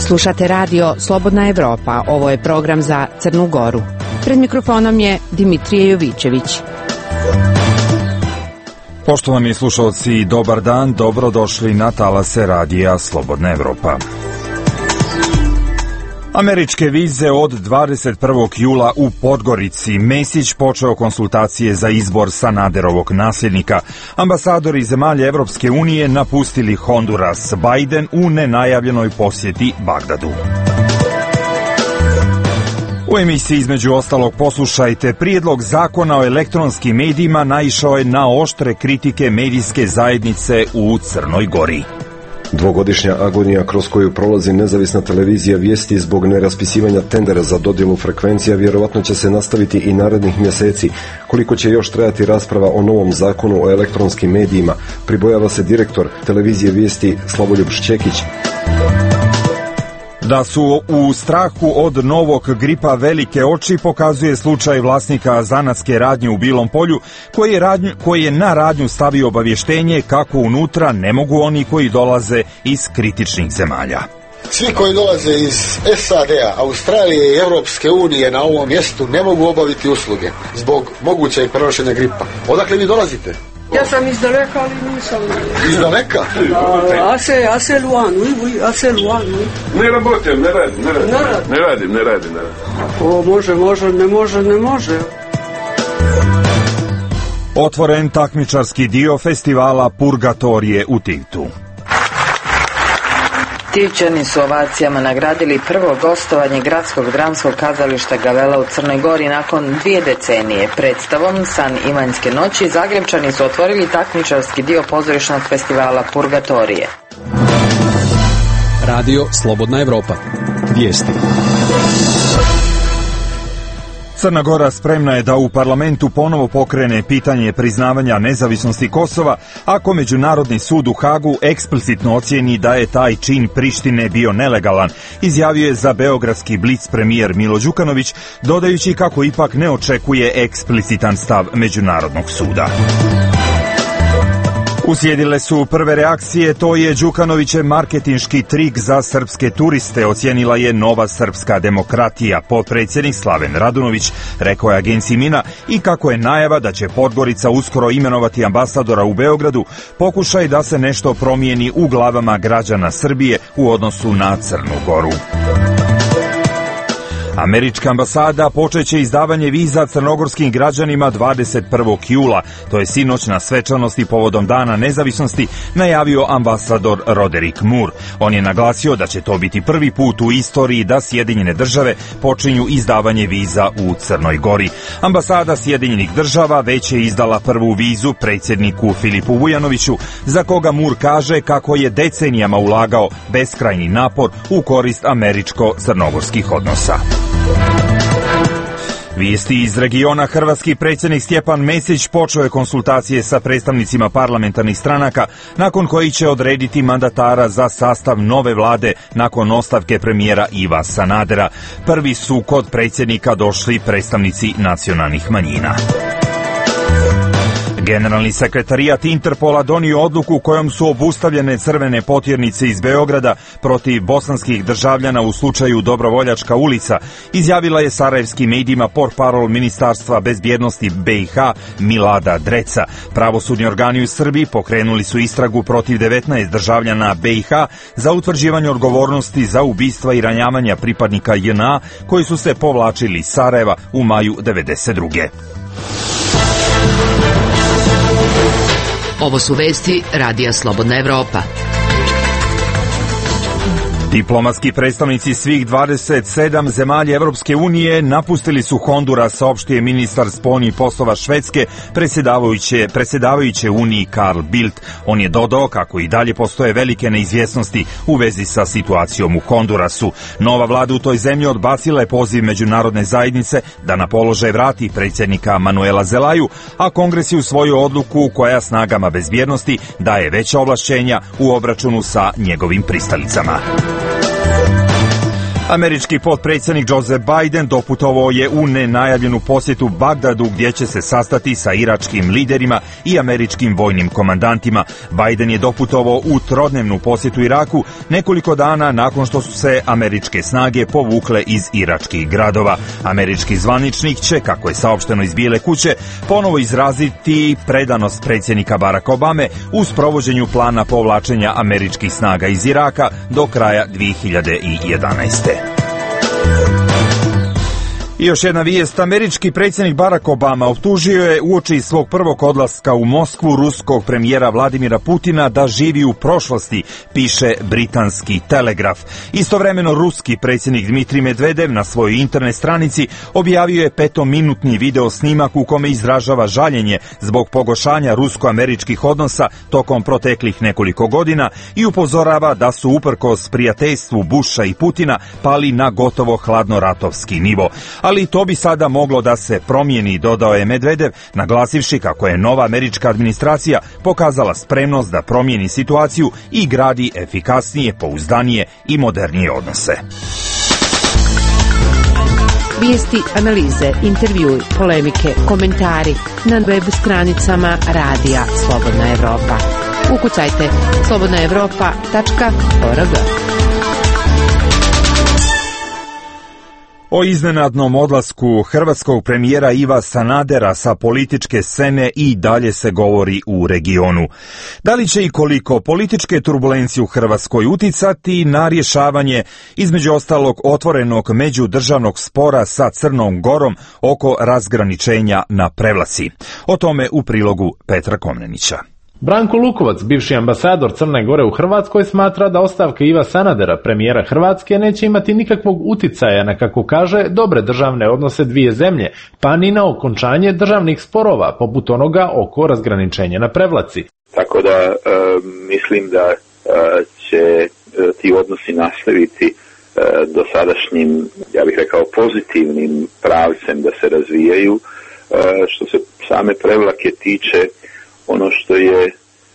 Slušate radio Slobodna Evropa, ovo je program za Crnu Goru. Pred mikrofonom je Dimitrije Jovićević. Poštovani slušalci, dobar dan, dobrodošli na talase radija Slobodna Evropa. Američke vize od 21. jula u Podgorici. Mesić počeo konsultacije za izbor Sanaderovog nasljednika. Ambasadori zemalja Evropske unije napustili Honduras. Biden u nenajavljenoj posjeti Bagdadu. U emisiji između ostalog poslušajte, prijedlog zakona o elektronskim medijima naišao je na oštre kritike medijske zajednice u Crnoj Gori. Dvogodišnja agonija kroz koju prolazi nezavisna televizija Vijesti zbog neraspisivanja tendera za dodjelu frekvencija vjerovatno će se nastaviti i narednih mjeseci. Koliko će još trajati rasprava o novom zakonu o elektronskim medijima, pribojava se direktor televizije Vijesti Slavoljub Šćekić. Da su u strahu od novog gripa velike oči pokazuje slučaj vlasnika zanatske radnje u Bilom Polju koji je na radnju stavio obavještenje kako unutra ne mogu oni koji dolaze iz kritičnih zemalja. Svi koji dolaze iz SAD-a, Australije i Europske unije na ovom mjestu ne mogu obaviti usluge zbog mogućeg prenošenja gripa. Odakle vi dolazite? Ja sam iz daleka, ali nisam. Iz daleka? Assez loin, oui, assez loin, oui. Ne rabotem, ne radim. O, ne može. Otvoren takmičarski dio festivala Purgatorije u Tivtu. Tivčani su ovacijama nagradili prvo gostovanje gradskog dramskog kazališta Gavela u Crnoj Gori nakon 2 decenije. Predstavom San Ivanjske noći Zagrebčani su otvorili takmičarski dio pozorišnog festivala Purgatorije. Radio Slobodna Evropa. Vijesti. Crna Gora spremna je da u parlamentu ponovo pokrene pitanje priznavanja nezavisnosti Kosova ako Međunarodni sud u Hagu eksplicitno ocijeni da je taj čin Prištine bio nelegalan, izjavio je za beogradski Blic premijer Milo Đukanović, dodajući kako ipak ne očekuje eksplicitan stav Međunarodnog suda. Uslijedile su prve reakcije, to je Đukanovićev marketinški trik za srpske turiste, ocijenila je Nova srpska demokratija. Potpredsjednik Slaven Radunović rekao je agenciji Mina i kako je najava da će Podgorica uskoro imenovati ambasadora u Beogradu, pokušaj da se nešto promijeni u glavama građana Srbije u odnosu na Crnu Goru. Američka ambasada počeće izdavanje viza crnogorskim građanima 21. jula. To je sinoć na svečanosti povodom Dana nezavisnosti najavio ambasador Roderick Moore. On je naglasio da će to biti prvi put u istoriji da Sjedinjene države počinju izdavanje viza u Crnoj Gori. Ambasada Sjedinjenih država već je izdala prvu vizu predsjedniku Filipu Vujanoviću, za koga Moore kaže kako je decenijama ulagao beskrajni napor u korist američko-crnogorskih odnosa. Vijesti iz regiona. Hrvatski predsjednik Stjepan Mesić počeo je konsultacije sa predstavnicima parlamentarnih stranaka, nakon koji će odrediti mandatara za sastav nove vlade nakon ostavke premijera Iva Sanadera. Prvi su kod predsjednika došli predstavnici nacionalnih manjina. Generalni sekretarijat Interpola donio odluku kojom su obustavljene crvene potjernice iz Beograda protiv bosanskih državljana u slučaju Dobrovoljačka ulica, izjavila je sarajevskim medijima portparol Ministarstva bezbjednosti BiH Milada Dreca. Pravosudni organi u Srbiji pokrenuli su istragu protiv 19 državljana BiH za utvrđivanje odgovornosti za ubistva i ranjavanja pripadnika JNA koji su se povlačili iz Sarajeva u maju 1992. Ovo su vesti Radija Slobodna Evropa. Diplomatski predstavnici svih 27 zemalja Evropske unije napustili su Honduras, saopštio ministar spoljnih poslova Švedske, predsjedavajuće Uniji Carl Bildt. On je dodao kako i dalje postoje velike neizvjesnosti u vezi sa situacijom u Hondurasu. Nova vlada u toj zemlji odbacila je poziv međunarodne zajednice da na položaj vrati predsjednika Manuela Zelaju, a Kongres je usvojio odluku koja snagama bezbjednosti daje veća ovlašćenja u obračunu sa njegovim pristalicama. Američki potpredsjednik Joe Biden doputovao je u nenajavljenu posjetu Bagdadu gdje će se sastati sa iračkim liderima i američkim vojnim komandantima. Biden je doputovao u trodnevnu posjetu Iraku nekoliko dana nakon što su se američke snage povukle iz iračkih gradova. Američki zvaničnik će, kako je saopšteno iz Bijele kuće, ponovo izraziti predanost predsjednika Baracka Obame u sprovođenju plana povlačenja američkih snaga iz Iraka do kraja 2011. I još jedna vijest. Američki predsjednik Barack Obama optužio je uoči svog prvog odlaska u Moskvu ruskog premijera Vladimira Putina da živi u prošlosti, piše britanski Telegraf. Istovremeno ruski predsjednik Dmitrij Medvedev na svojoj internet stranici objavio je 5-minutni video snimak u kome izražava žaljenje zbog pogoršanja rusko-američkih odnosa tokom proteklih nekoliko godina i upozorava da su uprkos prijateljstvu Busha i Putina pali na gotovo hladnoratovski nivo. Ali to bi sada moglo da se promijeni, dodao je Medvedev, naglasivši kako je nova američka administracija pokazala spremnost da promijeni situaciju i gradi efikasnije, pouzdanije i modernije odnose. Vijesti, analize, intervjui, polemike, komentari na web stranicama Radija Slobodna Evropa. Ukucajte slobodnaevropa.org. O iznenadnom odlasku hrvatskog premijera Iva Sanadera sa političke scene i dalje se govori u regionu. Da li će i koliko političke turbulencije u Hrvatskoj uticati na rješavanje, između ostalog, otvorenog međudržavnog spora sa Crnom Gorom oko razgraničenja na Prevlaci? O tome u prilogu Petra Komnenića. Branko Lukovac, bivši ambasador Crne Gore u Hrvatskoj, smatra da ostavka Iva Sanadera, premijera Hrvatske, neće imati nikakvog uticaja na, kako kaže, dobre državne odnose dvije zemlje, pa ni na okončanje državnih sporova, poput onoga oko razgraničenja na Prevlaci. Tako da mislim da će ti odnosi nastaviti dosadašnjim, ja bih rekao, pozitivnim pravcem da se razvijaju. Što se same Prevlake tiče, ono što je,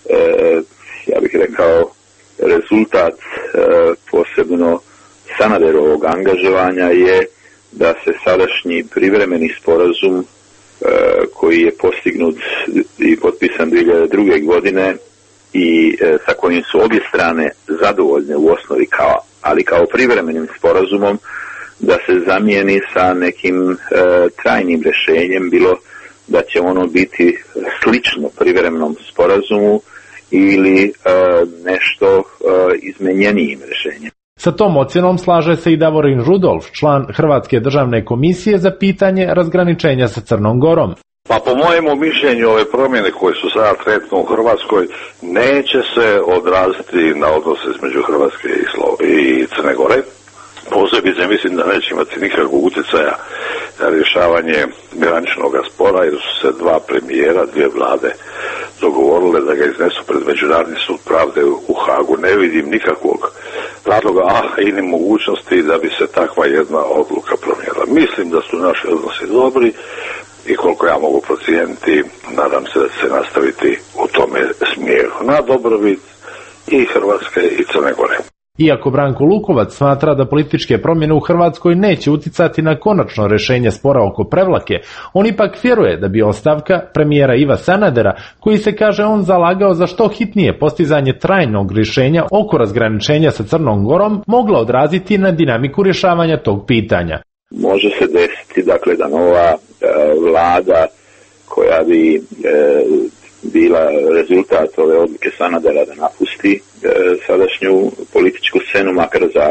ja bih rekao, rezultat posebno Sanaderovog angažovanja je da se sadašnji privremeni sporazum koji je postignut i potpisan 2002. godine i sa kojim su obje strane zadovoljne u osnovi, ali kao privremenim sporazumom, da se zamijeni sa nekim trajnim rješenjem, bilo da će ono biti slično privremenom sporazumu ili nešto izmenjenijim rješenjem. Sa tom ocjenom slaže se i Davorin Rudolf, član Hrvatske državne komisije za pitanje razgraničenja sa Crnom Gorom. Pa po mojemu mišljenju ove promjene koje su sada trenutno u Hrvatskoj neće se odraziti na odnose između Hrvatske i Crne Gore. Posebice mislim da neće imati nikakvog utjecaja na rješavanje graničnog spora, jer su se dva premijera, dvije vlade dogovorile da ga iznesu pred Međunarodni sud pravde u Hagu. Ne vidim nikakvog razloga, i ni mogućnosti da bi se takva jedna odluka promijenila. Mislim da su naši odnosi dobri i koliko ja mogu procijeniti, nadam se da će se nastaviti u tome smjeru na dobrobit i Hrvatske i Crne Gore. Iako Branko Lukovac smatra da političke promjene u Hrvatskoj neće uticati na konačno rješenje spora oko Prevlake, on ipak vjeruje da bi ostavka premijera Iva Sanadera, koji se, kaže on, zalagao za što hitnije postizanje trajnog rješenja oko razgraničenja sa Crnom Gorom, mogla odraziti na dinamiku rješavanja tog pitanja. Može se desiti, dakle, da nova vlada koja bi bila rezultat ove odluke Sanadera da napusti sadašnju političku scenu, makar za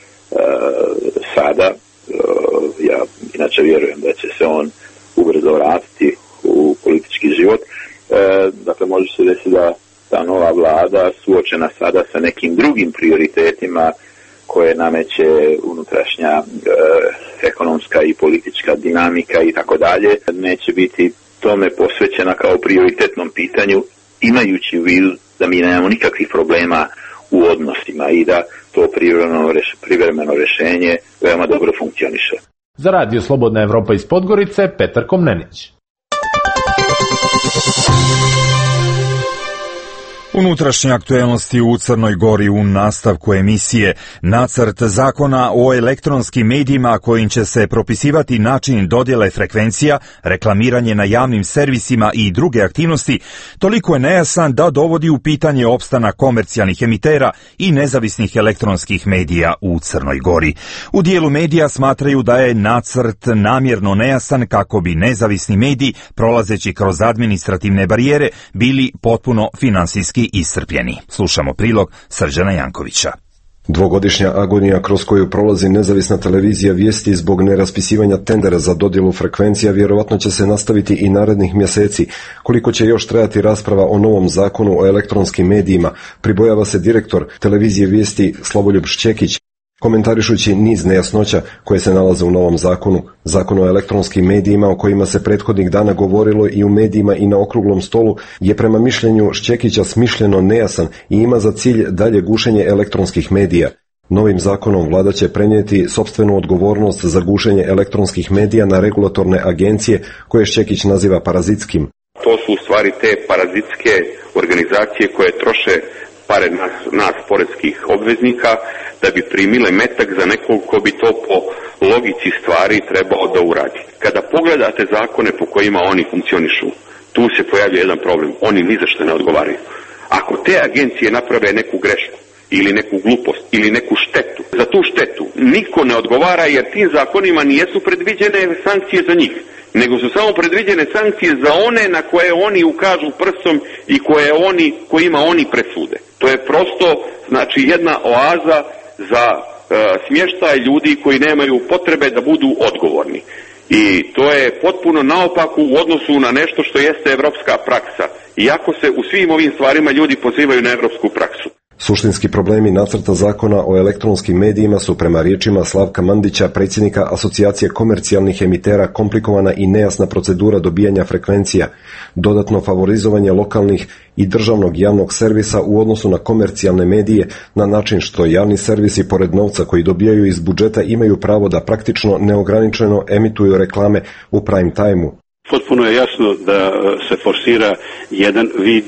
sada. Ja inače vjerujem da će se on ubrzo vratiti u politički život. Dakle, može se desiti da ta nova vlada suočena sada sa nekim drugim prioritetima koje nameće unutrašnja ekonomska i politička dinamika i tako dalje, neće biti tome posvećena kao prioritetnom pitanju, imajući u vidu da mi nemamo nikakvih problema u odnosima i da to privremeno rješenje veoma dobro funkcioniše. Za Radio Slobodna Evropa iz Podgorice, Petar Komnenić. Unutrašnje aktuelnosti u Crnoj Gori u nastavku emisije. Nacrt zakona o elektronskim medijima kojim će se propisivati način dodjele frekvencija, reklamiranje na javnim servisima i druge aktivnosti, toliko je nejasan da dovodi u pitanje opstanak komercijalnih emitera i nezavisnih elektronskih medija u Crnoj Gori. U dijelu medija smatraju da je nacrt namjerno nejasan kako bi nezavisni mediji, prolazeći kroz administrativne barijere, bili potpuno finansijski iscrpljeni. Slušamo prilog Srđana Jankovića. Dvogodišnja agonija kroz koju prolazi nezavisna televizija Vijesti zbog neraspisivanja tendera za dodjelu frekvencija vjerovatno će se nastaviti i narednih mjeseci. Koliko će još trajati rasprava o novom zakonu o elektronskim medijima, pribojava se direktor televizije Vijesti Slavoljub Šćekić, komentarišući niz nejasnoća koje se nalaze u novom zakonu. Zakon o elektronskim medijima o kojima se prethodnih dana govorilo i u medijima i na okruglom stolu je prema mišljenju Šćekića smišljeno nejasan i ima za cilj dalje gušenje elektronskih medija. Novim zakonom vlada će prenijeti sopstvenu odgovornost za gušenje elektronskih medija na regulatorne agencije koje Šćekić naziva parazitskim. To su u stvari te parazitske organizacije koje troše pare nas poreskih obveznika da bi primile metak za nekog ko bi to po logici stvari trebao da uradi. Kada pogledate zakone po kojima oni funkcionišu, tu se pojavlja jedan problem. Oni ni za što ne odgovaraju. Ako te agencije naprave neku grešku ili neku glupost ili neku štetu, za tu štetu niko ne odgovara jer tim zakonima nijesu predviđene sankcije za njih, nego su samo predviđene sankcije za one na koje oni ukažu prstom i kojima oni presude. To je prosto, znači, jedna oaza za smještaj ljudi koji nemaju potrebe da budu odgovorni. I to je potpuno naopako u odnosu na nešto što jeste evropska praksa. Iako se u svim ovim stvarima ljudi pozivaju na evropsku praksu. Suštinski problemi nacrta zakona o elektronskim medijima su prema riječima Slavka Mandića, predsjednika Asocijacije komercijalnih emitera, komplikovana i nejasna procedura dobijanja frekvencija, dodatno favorizovanje lokalnih i državnog javnog servisa u odnosu na komercijalne medije na način što javni servisi pored novca koji dobijaju iz budžeta imaju pravo da praktično neograničeno emituju reklame u prime time-u. Potpuno je jasno da se forsira jedan vid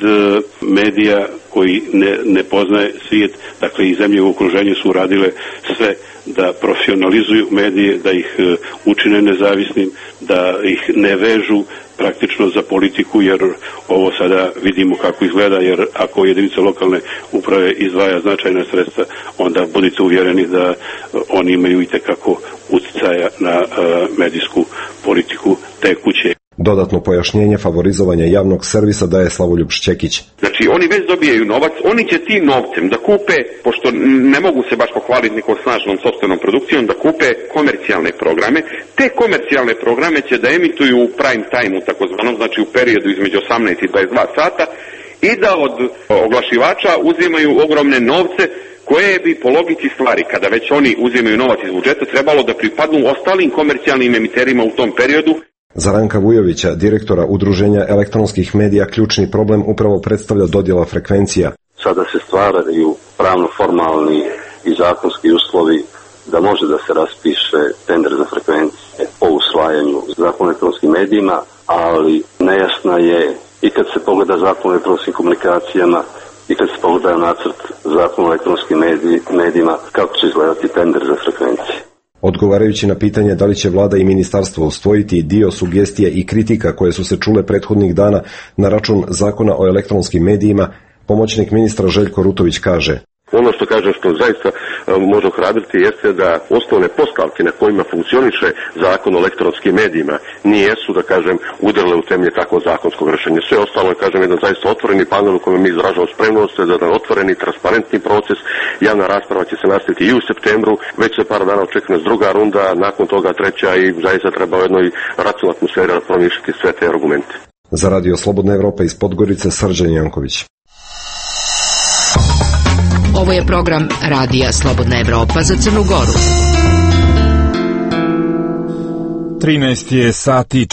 medija koji ne poznaje svijet, dakle i zemlje u okruženju su uradile sve da profesionalizuju medije, da ih učine nezavisnim, da ih ne vežu praktično za politiku, jer ovo sada vidimo kako izgleda, jer ako jedinica lokalne uprave izdvaja značajna sredstva, onda budite uvjereni da oni imaju itekako utjecaja na medijsku politiku te kuće. Dodatno pojašnjenje favorizovanja javnog servisa daje Slavoljub Šćekić. Znači, oni već dobijaju novac, oni će tim novcem da kupe, pošto ne mogu se baš pohvaliti nekom snažnom sopstvenom produkcijom, da kupe komercijalne programe. Te komercijalne programe će da emituju u prime time-u, takozvanom, znači u periodu između 18 i 22 sata, i da od oglašivača uzimaju ogromne novce koje bi po logici stvari, kada već oni uzimaju novac iz budžeta, trebalo da pripadnu ostalim komercijalnim emiterima u tom periodu. Za Ranka Vujovića, direktora Udruženja elektronskih medija, ključni problem upravo predstavlja dodjela frekvencija. Sada se stvaraju pravno-formalni i zakonski uslovi da može da se raspiše tender za frekvencije po usvajanju zakona o elektronskim medijima, ali nejasna je i kad se pogleda zakon o elektronskim komunikacijama i kad se pogleda nacrt zakona o elektronskim medijima, kako će izgledati tender za frekvencije. Odgovarajući na pitanje da li će vlada i ministarstvo usvojiti dio sugestija i kritika koje su se čule prethodnih dana na račun zakona o elektronskim medijima, pomoćnik ministra Željko Rutović kaže: Ono što kažem što zaista može ohrabriti jeste da osnovne postavke na kojima funkcioniše zakon o elektronskim medijima nijesu, da kažem, udarile u temelje takvo zakonskog rješenja. Sve ostalo je, kažem, jedan zaista otvoreni panel u kojem mi izražavamo spremnost za jedan otvoreni, transparentni proces. Javna rasprava će se nastaviti i u septembru, već se par dana očekuje druga runda, nakon toga treća i zaista treba u jednoj racionalnoj atmosferi da promišljati sve te argumente. Za Radio Slobodna Evropa iz Podgorice, Srđan Janković. Ovo je program Radija Slobodna Evropa za Crnu Goru. 13 je sati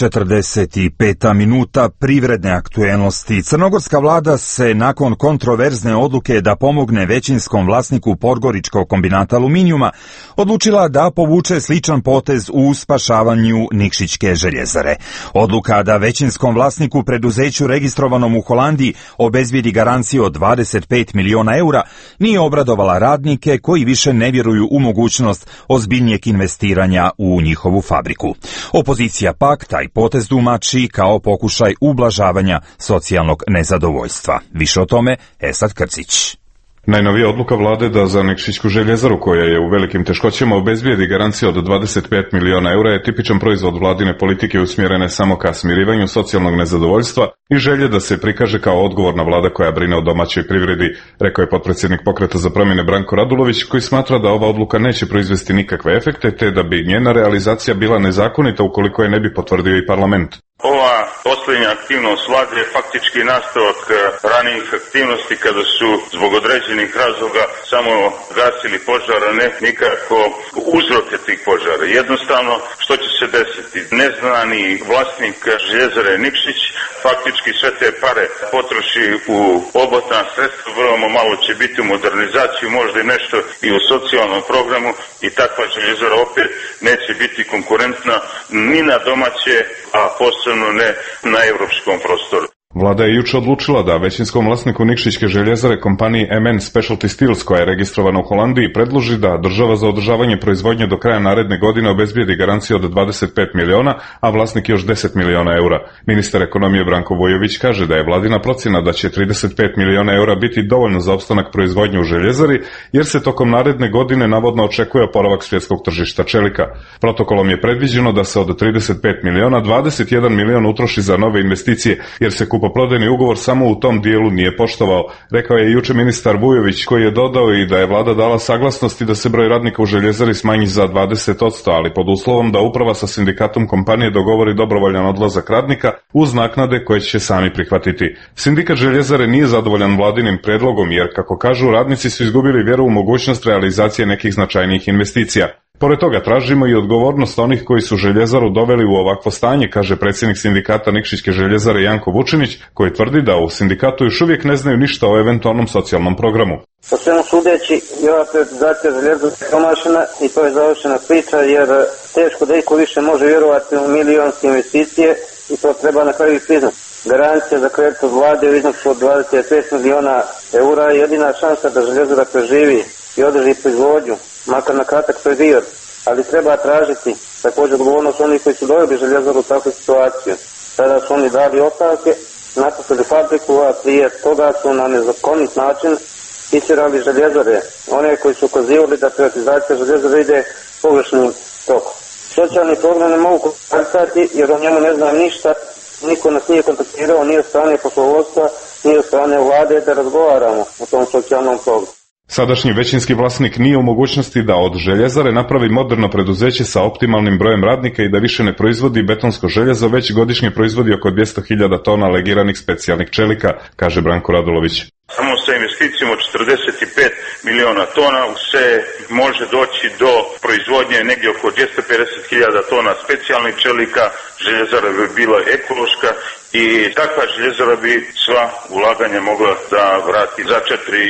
45 minuta privredne aktuelnosti. Crnogorska vlada se nakon kontroverzne odluke da pomogne većinskom vlasniku Podgoričkog kombinata aluminijuma odlučila da povuče sličan potez u spašavanju Nikšićke željezare. Odluka da većinskom vlasniku preduzeću registrovanom u Holandiji obezbijedi garanciju od 25 miliona eura nije obradovala radnike koji više ne vjeruju u mogućnost ozbiljnijeg investiranja u njihovu fabriku. Opozicija pak taj potez tumači kao pokušaj ublažavanja socijalnog nezadovoljstva. Više o tome Esad Krcić. Najnovija odluka vlade da za Nikšićku željezaru, koja je u velikim teškoćama, obezbijedi garanciju od 25 miliona eura je tipičan proizvod vladine politike usmjerene samo ka smirivanju socijalnog nezadovoljstva i želje da se prikaže kao odgovorna vlada koja brine o domaćoj privredi, rekao je potpredsjednik Pokreta za promjene Branko Radulović, koji smatra da ova odluka neće proizvesti nikakve efekte, te da bi njena realizacija bila nezakonita ukoliko je ne bi potvrdio i parlament. Ova posljednja aktivnost vlade je faktički nastavak ranijih aktivnosti kada su zbog određenih razloga samo gasili požar, a ne nikako uzroke tih požara. Jednostavno, što će se desiti? Neznani vlasnik željezare Nikšić faktički sve te pare potroši u obrtna sredstva, vrlo malo će biti u modernizaciju, možda i nešto i u socijalnom programu i takva željezara opet neće biti konkurentna ni na domaće, a posebno ne na evropskom prostoru. Vlada je juče odlučila da većinskom vlasniku Nikšićke željezare kompaniji MN Specialty Steels, koja je registrovana u Holandiji, predloži da država za održavanje proizvodnje do kraja naredne godine obezbijedi garanciju od 25 miliona, a vlasnik još 10 miliona eura. Ministar ekonomije Branko Vujović kaže da je vladina procjena da će 35 miliona eura biti dovoljno za opstanak proizvodnje u željezari, jer se tokom naredne godine navodno očekuje oporavak svjetskog tržišta čelika. Protokolom je predviđeno da se od 35 miliona 21 milion utroši za nove investicije, jer se kupoprodajni ugovor samo u tom dijelu nije poštovao, rekao je juče ministar Vujović, koji je dodao i da je vlada dala saglasnosti da se broj radnika u željezari smanji za 20%, ali pod uslovom da uprava sa sindikatom kompanije dogovori dobrovoljan odlazak radnika uz naknade koje će sami prihvatiti. Sindikat željezare nije zadovoljan vladinim predlogom jer, kako kažu, radnici su izgubili vjeru u mogućnost realizacije nekih značajnijih investicija. Pored toga tražimo i odgovornost onih koji su željezaru doveli u ovakvo stanje, kaže predsjednik sindikata Nikšićke željezare Janko Vučinić, koji tvrdi da u sindikatu još uvijek ne znaju ništa o eventualnom socijalnom programu. Po svemu sudeći, i ova privatizacija željezara je promašena i to je završena priča, jer teško da iko više može vjerovati u milionske investicije i to treba na kraju priznati. Garancija za kredit od vlade u iznosu od 25 miliona eura je jedina šansa da željezara preživi i održi proizvodnju, makar na kratak period, ali treba tražiti također odgovornost onih koji su doveli željezaru u takvu situaciju. Sada su oni dali ostavke, napustili fabriku, a prije toga su na nezakonit način isirali željezare, one koji su ukazivali da privatizacija željezare ide pogrešnim tokom. Socijalni program ne mogu kontaktirati jer o njemu ne znam ništa, niko nas nije kontaktirao, ni od strane poslovodstva, ni od strane vlade da razgovaramo o tom socijalnom programu. Sadašnji većinski vlasnik nije u mogućnosti da od željezare napravi moderno preduzeće sa optimalnim brojem radnika i da više ne proizvodi betonsko željezo, već godišnje proizvodi oko 200.000 tona legiranih specijalnih čelika, kaže Branko Radulović. Samo sa investicijom od 45 miliona tona se može doći do proizvodnje negdje oko 250.000 tona specijalnih čelika, željezara bi bila ekološka i takva željezara bi sva ulaganja mogla da vrati za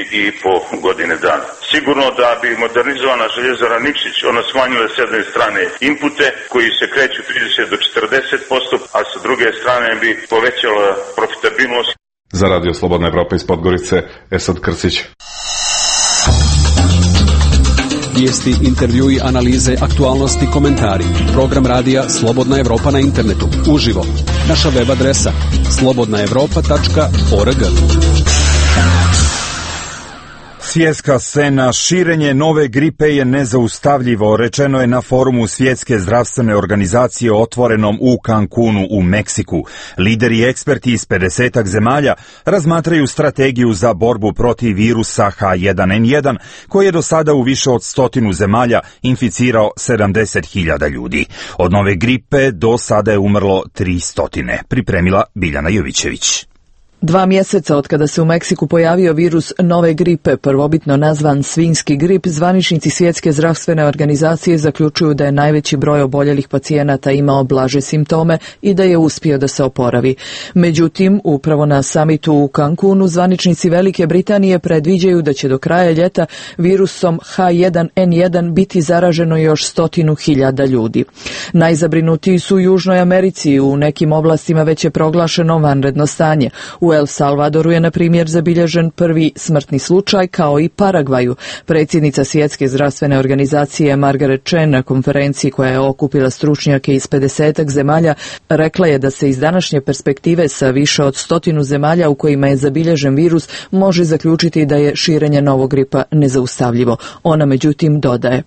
4,5 godine dana. Sigurno da bi modernizovana željezara Nikšić, ona smanjila s jedne strane inpute koji se kreću 30 do 40%, a sa druge strane bi povećala profitabilnost. Za Radio Slobodna Evropa iz Podgorice, Esad Krcić. Vijesti, intervjui, analize, aktualnosti, komentari. Program radija Slobodna Evropa na internetu. Uživo. Naša web adresa slobodnaevropa.org. Svjetska scena, širenje nove gripe je nezaustavljivo, rečeno je na forumu Svjetske zdravstvene organizacije otvorenom u Cancunu u Meksiku. Lideri i eksperti iz 50 zemalja razmatraju strategiju za borbu protiv virusa H1N1, koji je do sada u više od 100 zemalja inficirao 70.000 ljudi. Od nove gripe do sada je umrlo 300. Pripremila Biljana Jovićević. 2 mjeseca od kada se u Meksiku pojavio virus nove gripe, prvobitno nazvan svinjski grip, zvaničnici Svjetske zdravstvene organizacije zaključuju da je najveći broj oboljelih pacijenata imao blaže simptome i da je uspio da se oporavi. Međutim, upravo na samitu u Cancunu zvaničnici Velike Britanije predviđaju da će do kraja ljeta virusom H1N1 biti zaraženo još 100.000 ljudi. Najzabrinutiji su u Južnoj Americi, u nekim oblastima već je proglašeno vanredno stanje. U El Salvadoru je, na primjer, zabilježen prvi smrtni slučaj, kao i Paragvaju. Predsjednica Svjetske zdravstvene organizacije Margaret Chan na konferenciji koja je okupila stručnjake iz 50 zemalja rekla je da se iz današnje perspektive sa više od 100 zemalja u kojima je zabilježen virus može zaključiti da je širenje novog gripa nezaustavljivo. Ona međutim dodaje: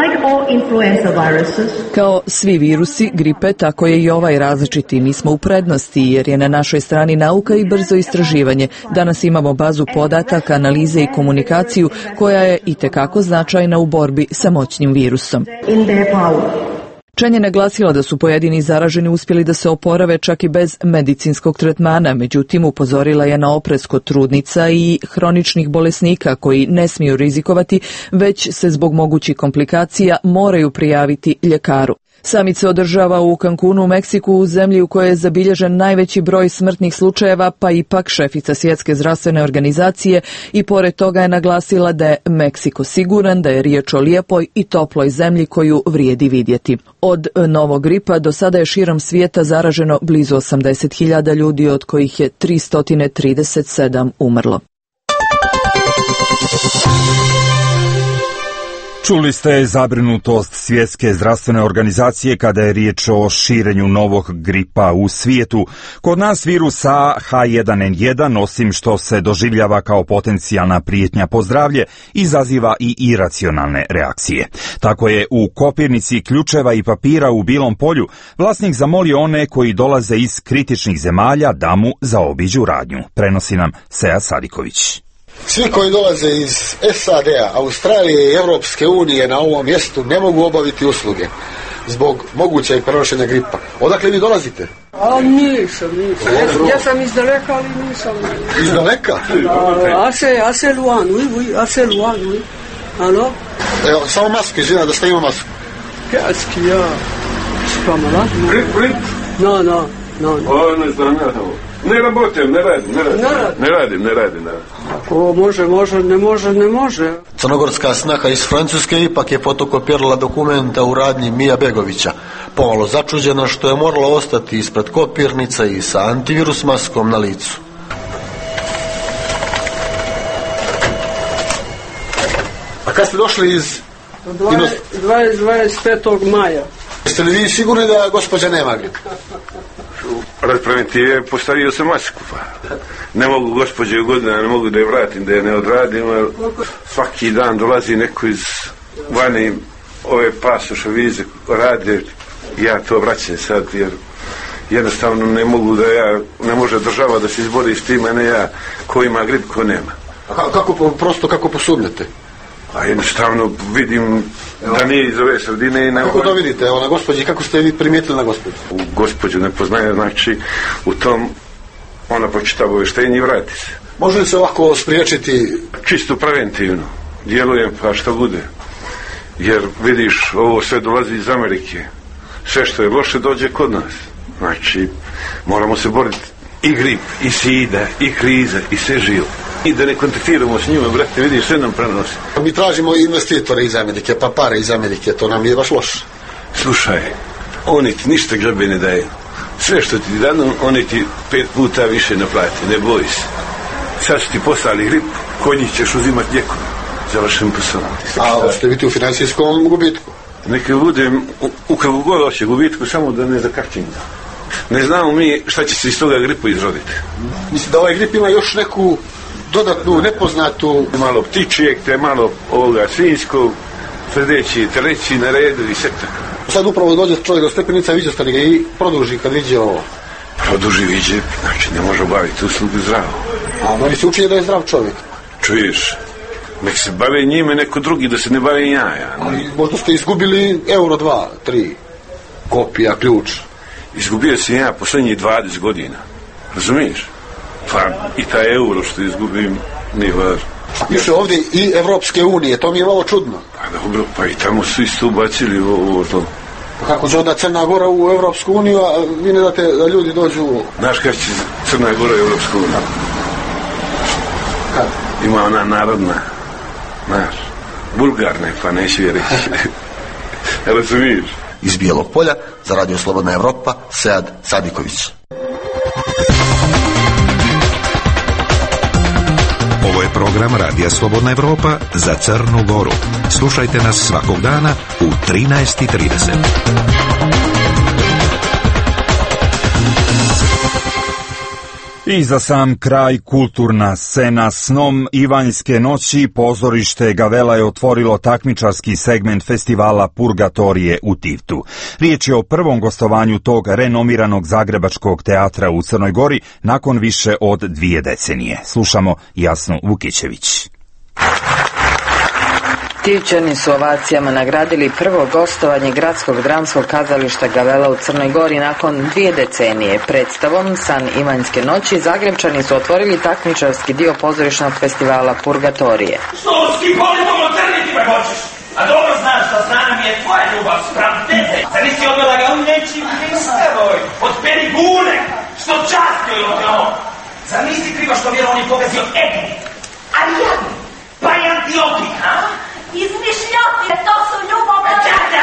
kao svi virusi gripe, tako je i ovaj različiti. Mi smo u prednosti jer je na našoj strani nauka i brzo istraživanje. Danas imamo bazu podataka, analize i komunikaciju koja je itekako značajna u borbi sa moćnim virusom. Chen je naglasila da su pojedini zaraženi uspjeli da se oporave čak i bez medicinskog tretmana, međutim upozorila je na oprez kod trudnica i hroničnih bolesnika koji ne smiju rizikovati, već se zbog mogućih komplikacija moraju prijaviti ljekaru. Samit se održava u Cancunu, u Meksiku, u zemlji u kojoj je zabilježen najveći broj smrtnih slučajeva, pa ipak šefica Svjetske zdravstvene organizacije i pored toga je naglasila da je Meksiko siguran, da je riječ o lijepoj i toploj zemlji koju vrijedi vidjeti. Od novog gripa do sada je širom svijeta zaraženo blizu 80.000 ljudi, od kojih je 337 umrlo. Čuli ste zabrinutost Svjetske zdravstvene organizacije kada je riječ o širenju novog gripa u svijetu. Kod nas virusa H1N1, osim što se doživljava kao potencijalna prijetnja po zdravlje, izaziva i iracionalne reakcije. Tako je u kopirnici ključeva i papira u Bilom polju vlasnik zamolio one koji dolaze iz kritičnih zemalja da mu zaobiđu radnju. Prenosi nam Seja Sadiković. Svi koji dolaze iz SAD-a, Australije i Europske unije na ovom mjestu ne mogu obaviti usluge zbog mogućeg prenošenja gripa. Odakle vi dolazite? A nisam. Ja sam iz daleka, ali nisam. Iz daleka? Assez loin, oui, assez loin, oui. Alo? Evo, samo maske, žena, da ste ima masku. Qu'est-ce qu'il y a? C'est pas malade. Grip? Non. O, ne znam ja tamo. Ne rabotem, ne radim. O, ne može. Crnogorska snaha iz Francuske ipak je fotokopirala dokumenta u radnji Mija Begovića, pomalo začuđena što je morala ostati ispred kopirnica i sa antivirus maskom na licu. A kad ste došli iz... 25. maja. Jeste li vi sigurni da gospođa nema grip? Rad preventive postavio sam masku, pa ne mogu gospođe u godina, ne mogu da je vratim, da je ne odradim, jer svaki dan dolazi neko iz vani ove pasoše vize rade, ja to vraćam sad, jer jednostavno ne mogu da ne može država da se izbori s tim, a ne ja, ko ima grip, ko nema. A kako posumnjate? A jednostavno vidim da nije iz ove sredine. Kako to vidite? Evo na gospođi, kako ste vi primijetili na gospođu? Gospođu ne poznaje, znači u tom ona pročita obavještenje i vrati se. Može li se ovako spriječiti? Čisto preventivno. Djelujem pa što bude. Jer vidiš, ovo sve dolazi iz Amerike. Sve što je loše dođe kod nas. Znači, moramo se boriti i grip, i sida, i kriza, i sve živo. I da ne kontaktiramo s njima, brate, vidiš, sve nam prenosi. Mi tražimo investitore iz Amerike, pa pare iz Amerike, to nam je baš loše. Slušaj, oni ti ništa džabe ne daju. Sve što ti danu, oni ti 5 puta više naplati, ne boj se. Sad su ti poslali grip, kod njih ćeš uzimati lijekove. Završen posao. A hoćete biti u financijskom gubitku? Neka budem u kako god hoće gubitku, samo da ne zakačim. Ne znamo mi šta će se iz toga gripa izroditi. Mislim da ovaj grip ima još neku dodatnu, nepoznatu... Malo ptičijeg, te malo ovoga svinjskog, sljedeći treći na redu i sve tako. Sad upravo dođe čovjek do stepenica, viđe stari ga i produži kad viđe ovo. Produži viđe, znači ne može obaviti uslugu zdravo. A meni se učinje da je zdrav čovjek. Čuješ, nek se bave njime neko drugi, da se ne bave ja. Ali možda ste izgubili euro 2, 3, kopija, ključ. Izgubio sam ja posljednjih 20 godina. Razumiješ? Pa i taj euro što izgubim nije važno. Piše ovdje i Evropske unije, to mi je malo čudno. Pa dobro, pa i tamo su isto ubacili ovo to. Kako će onda Crna Gora u Evropsku uniju, a vi ne date da ljudi dođu u... Znaš kada će Crna Gora u Evropsku uniju? Kad? Ima ona narodna, znaš, vulgarna, pa neću je reći. Razumiješ? Iz Bijelog Polja, za Radio Slobodna Evropa, Sead Sadiković. Ovo je program Radija Slobodna Evropa za Crnu Goru. Slušajte nas svakog dana u 13:30. I za sam kraj kulturna scena. Snom Ivanjske noći pozorište Gavela je otvorilo takmičarski segment festivala Purgatorije u Tivtu. Riječ je o prvom gostovanju tog renomiranog zagrebačkog teatra u Crnoj Gori nakon više od 2 decenije. Slušamo Jasnu Vukićević. Tivčani su ovacijama nagradili prvo gostovanje gradskog dramskog kazališta Gavela u Crnoj Gori nakon 2 decenije. Predstavom San Ivanjske noći Zagrebčani su otvorili takmičarski dio pozorišnog festivala Purgatorije. Što si volimo crniti me hoćeš? A dobro znaš da znana mi je tvoja ljubav sprem tebe. Zar nisi odvela ga on nečim pristavoj, od perigune, što častio je od on. Zar nisi krivo što vjerovan je povezio Egipit, Ariadnu, pa i Antiohij, a? Izmišljotine, to su ljubavne...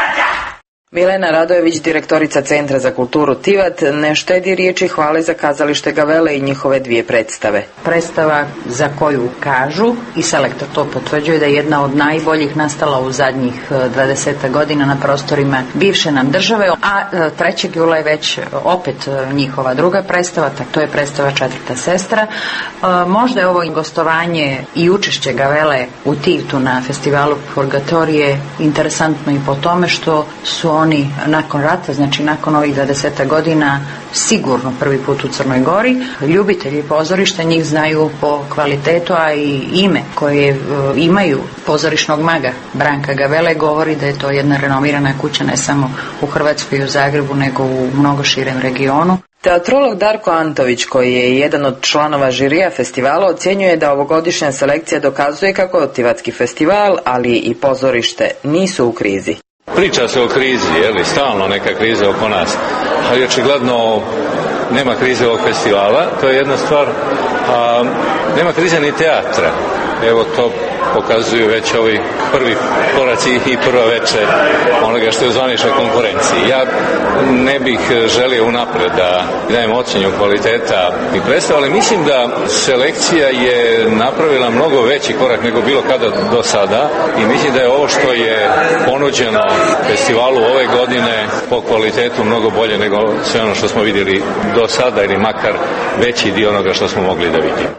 Milena Radojević, direktorica Centra za kulturu Tivat, ne štedi riječi hvale za kazalište Gavele i njihove 2 predstave. Predstava za koju kažu, i selektor to potvrđuje, da je jedna od najboljih nastala u zadnjih 20 godina na prostorima bivše nam države, a 3. jula je već opet njihova druga predstava, to je predstava Četvrta sestra. Možda je ovo gostovanje i učešće Gavele u Tivtu na festivalu Purgatorije interesantno i po tome što su oni nakon rata, znači nakon ovih 20 godina, sigurno prvi put u Crnoj Gori. Ljubitelji pozorišta njih znaju po kvalitetu, a i ime koje imaju pozorišnog maga Branka Gavele govori da je to jedna renomirana kuća ne samo u Hrvatskoj i u Zagrebu, nego u mnogo širem regionu. Teatrolog Darko Antović, koji je jedan od članova žirija festivala, ocjenjuje da ovogodišnja selekcija dokazuje kako Tivatski festival, ali i pozorište nisu u krizi. Priča se o krizi, stalno neka kriza oko nas, ali očigledno nema krize ovog festivala, to je jedna stvar, a nema krize ni teatra. Evo to pokazuju već ovi prvi koraci i prva večer onoga što je u zvaničnoj konkurenciji. Ja ne bih želio unaprijed da dajem ocjenju kvaliteta i predstava, ali mislim da selekcija je napravila mnogo veći korak nego bilo kada do sada i mislim da je ovo što je ponuđeno festivalu ove godine po kvalitetu mnogo bolje nego sve ono što smo vidjeli do sada ili makar veći dio onoga što smo mogli da vidimo.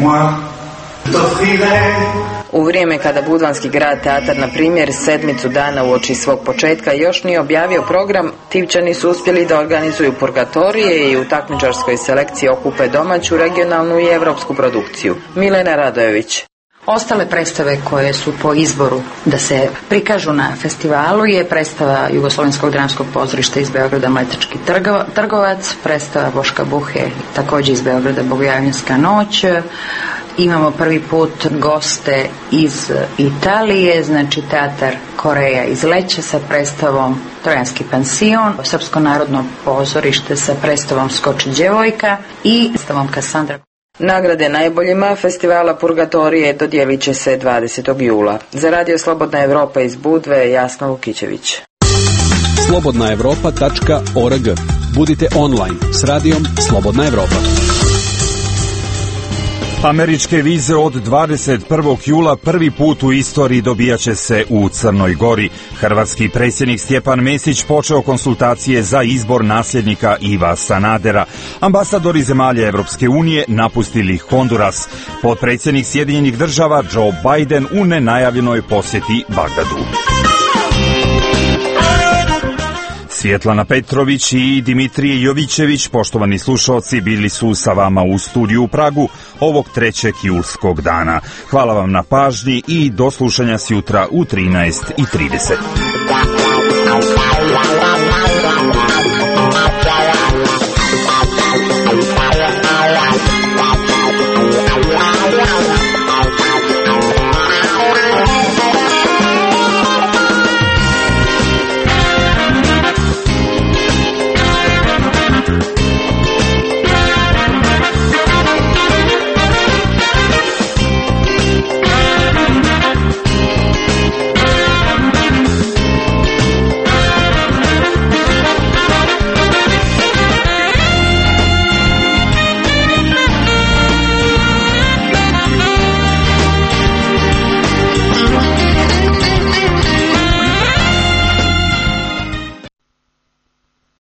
U vrijeme kada Budvanski grad teatar, na primjer, 7 dana uoči svog početka još nije objavio program, Tivčani su uspjeli da organizuju Purgatorije i u takmičarskoj selekciji okupe domaću, regionalnu i evropsku produkciju. Milena Radojević. Ostale predstave koje su po izboru da se prikažu na festivalu je predstava Jugoslovenskog dramskog pozorišta iz Beograda Mletački trgovac, predstava Boška Buhe također iz Beograda Bogojavljanska noć. Imamo prvi put goste iz Italije, znači teatar Koreja iz Leća sa predstavom Trojanski pansion, Srpsko narodno pozorište sa predstavom Skoči djevojka i predstavom Kasandra. Nagrade najboljima festivala Purgatorije dodijelit će se 20. jula. Za Radio Slobodna Evropa iz Budve, Jasna Vukićević. slobodnaevropa.org. Budite online s radijom Slobodna Evropa. Američke vize od 21. jula prvi put u istoriji dobijat će se u Crnoj Gori. Hrvatski predsjednik Stjepan Mesić počeo konsultacije za izbor nasljednika Iva Sanadera. Ambasadori zemalja Evropske unije napustili Honduras. Potpredsjednik Sjedinjenih država Joe Biden u nenajavljenoj posjeti Bagdadu. Svjetlana Petrović i Dimitrije Jovićević, poštovani slušalci, bili su sa vama u studiju u Pragu ovog 3. julskog dana. Hvala vam na pažnji i do slušanja sjutra u 13:30.